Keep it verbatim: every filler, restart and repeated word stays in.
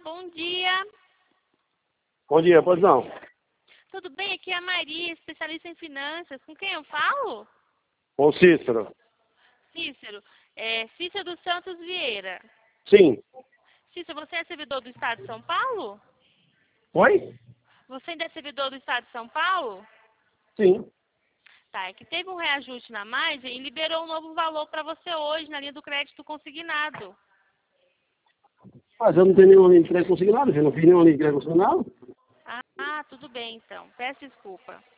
bom dia. Bom dia, pois não. Tudo bem? Aqui é a Maria, especialista em finanças. Com quem eu falo? Ô Cícero. Cícero. É, Cícero dos Santos Vieira. Sim. Cícero, você é servidor do Estado de São Paulo? Oi? Você ainda é servidor do Estado de São Paulo? Sim. Tá, é que teve um reajuste na margem e liberou um novo valor para você hoje na linha do crédito consignado. Mas eu não tenho nenhuma linha de crédito consignado, eu não fiz nenhuma linha de crédito consignado. Ah, ah, tudo bem então. Peço desculpa.